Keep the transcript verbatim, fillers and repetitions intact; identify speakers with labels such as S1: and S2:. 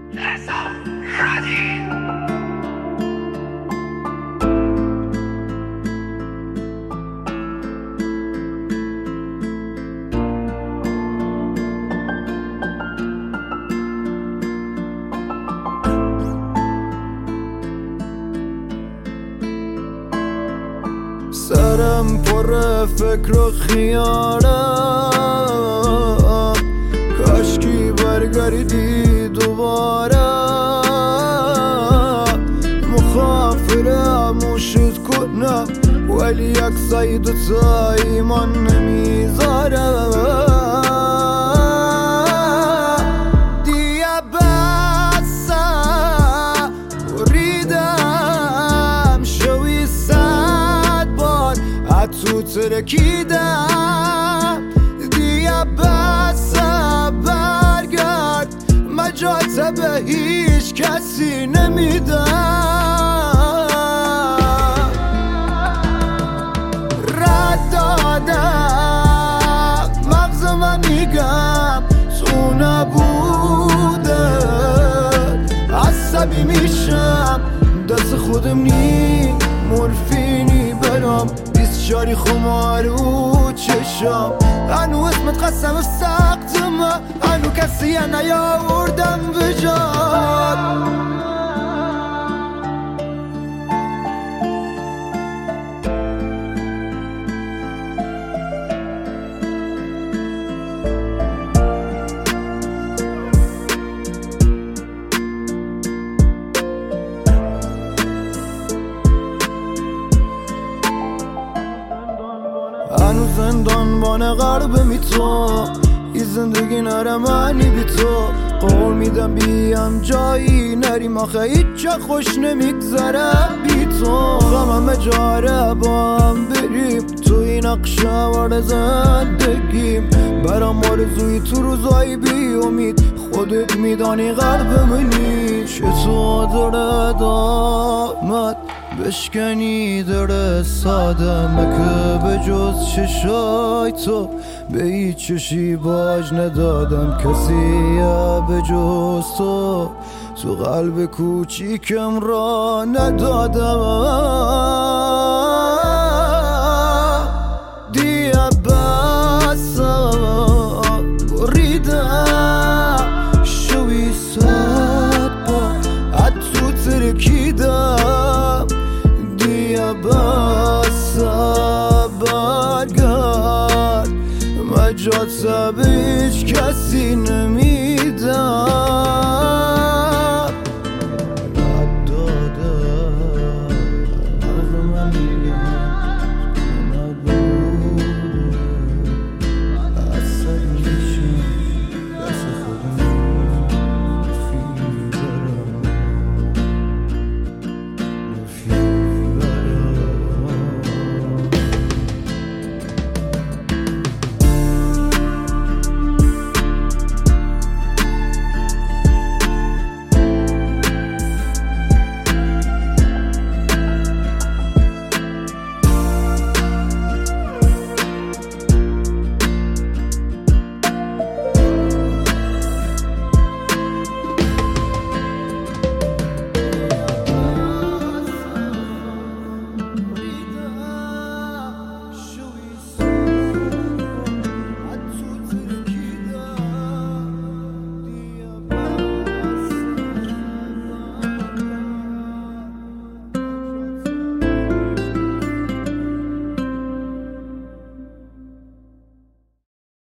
S1: رضا رادی.
S2: سرم پر فکر و خیالم، کاشکی برگردی دوباره. مخافرم شد کنم ولی یک سید تا ایمان نمیذاره. دیگه بسه بریدم شوی صد بار تو ترکیدم. دیگه بسه برگرد مجات به هیچ کسی نمیدم. رد دادم مغزم میگم تو نبوده. عصبی میشم دست خودم نی مورفینی برام شاری خمارو چشم. هنو اسمت قسم ساختم، هنو کسی نیاوردم به جاد. هنو زندان بانه غربه می تو، ای زندگی نره منی بی تو. قول میدم بیم جایی نریم آخه هیچ جا خوش نمیگذره بی تو. غمم جاره با هم بریم تو این اقشوار زندگیم. برام آرزوی تو روزایی بی امید، خودت میدانی قلب منی. چطور دامت بشکنی در ساده مکه به جز چشای تو به هیچ چشی باج ندادم کسی به جز تو. تو قلب کوچیکم را ندادم.